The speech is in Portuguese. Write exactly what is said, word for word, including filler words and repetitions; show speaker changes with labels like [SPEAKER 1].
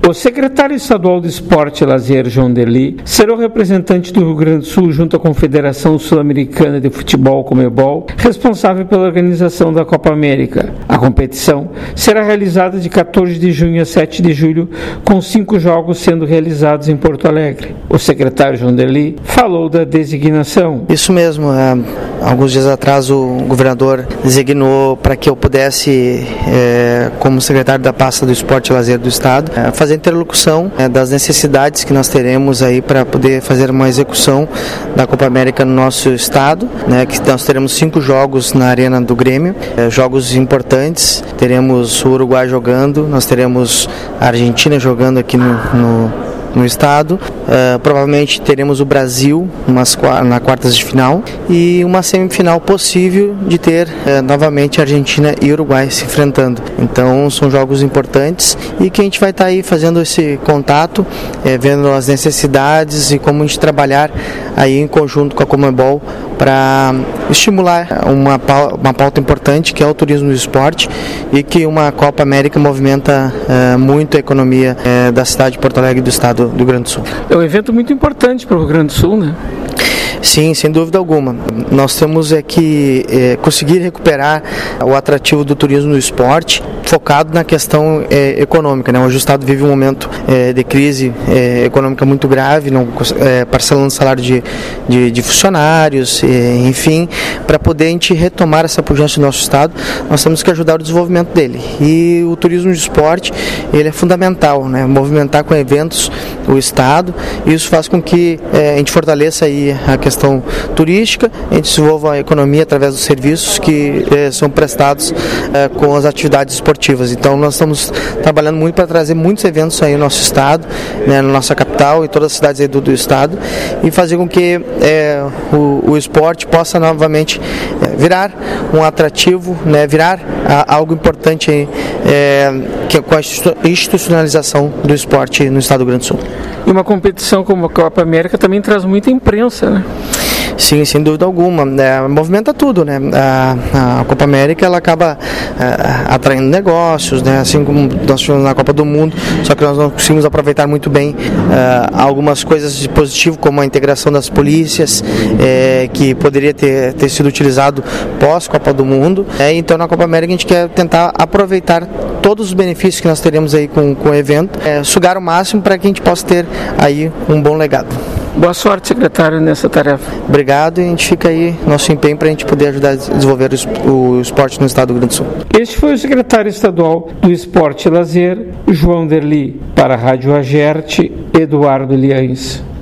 [SPEAKER 1] O secretário estadual de Esporte e Lazer, João Derli, será o representante do Rio Grande do Sul junto à Confederação Sul-Americana de Futebol, Comebol, responsável pela organização da Copa América. A competição será realizada de quatorze de junho a sete de julho, com cinco jogos sendo realizados em Porto Alegre. O secretário João Derli falou da designação.
[SPEAKER 2] Isso mesmo, é, alguns dias atrás o governador designou para que eu pudesse, é, como secretário da pasta do Esporte e Lazer do Estado, é, fazer interlocução é, das necessidades que nós teremos aí para poder fazer uma execução da Copa América no nosso estado, né, que nós teremos cinco jogos na Arena do Grêmio, é, jogos importantes, teremos o Uruguai jogando, nós teremos a Argentina jogando aqui no, no no estado, uh, provavelmente teremos o Brasil umas, na quartas de final e uma semifinal possível de ter uh, novamente Argentina e Uruguai se enfrentando. Então são jogos importantes e que a gente vai estar tá aí fazendo esse contato, eh, vendo as necessidades e como a gente trabalhar aí em conjunto com a Comebol para estimular uma, uma pauta importante que é o turismo do esporte e que uma Copa América movimenta uh, muito a economia uh, da cidade de Porto Alegre e do estado do Rio Grande do Sul.
[SPEAKER 1] É um evento muito importante para o Rio Grande do Sul, né?
[SPEAKER 2] Sim, sem dúvida alguma. Nós temos é que é, conseguir recuperar o atrativo do turismo no esporte, focado na questão é, econômica, né? Hoje o Estado vive um momento é, de crise é, econômica muito grave, não, é, parcelando o salário de, de, de funcionários, é, enfim, para poder a gente retomar essa pujança do nosso Estado, nós temos que ajudar o desenvolvimento dele. E o turismo de esporte, ele é fundamental, né? Movimentar com eventos o Estado, e isso faz com que é, a gente fortaleça aí a questão turística, a gente desenvolva a economia através dos serviços que eh, são prestados eh, com as atividades esportivas. Então nós estamos trabalhando muito para trazer muitos eventos aí no nosso estado, né, na nossa capital e todas as cidades aí do, do estado, e fazer com que eh, o, o esporte possa novamente eh, virar um atrativo, né, virar a, algo importante aí, eh, que, com a institucionalização do esporte no estado do Rio Grande do Sul.
[SPEAKER 1] E uma competição como a Copa América também traz muita imprensa, né?
[SPEAKER 2] Sim, sem dúvida alguma. É, movimenta tudo, né? A, a Copa América ela acaba é, atraindo negócios, né? Assim como nós tivemos na Copa do Mundo, só que nós não conseguimos aproveitar muito bem é, algumas coisas de positivo, como a integração das polícias, é, que poderia ter, ter sido utilizado pós-Copa do Mundo. É, então na Copa América a gente quer tentar aproveitar todos os benefícios que nós teremos aí com, com o evento, é, sugar o máximo para que a gente possa ter aí um bom legado.
[SPEAKER 1] Boa sorte, secretário, nessa tarefa.
[SPEAKER 2] Obrigado, e a gente fica aí nosso empenho para a gente poder ajudar a desenvolver o esporte no estado do Rio Grande do Sul.
[SPEAKER 1] Este foi o secretário estadual do Esporte e Lazer, João Derli, para a Rádio Agerte, Eduardo Liães.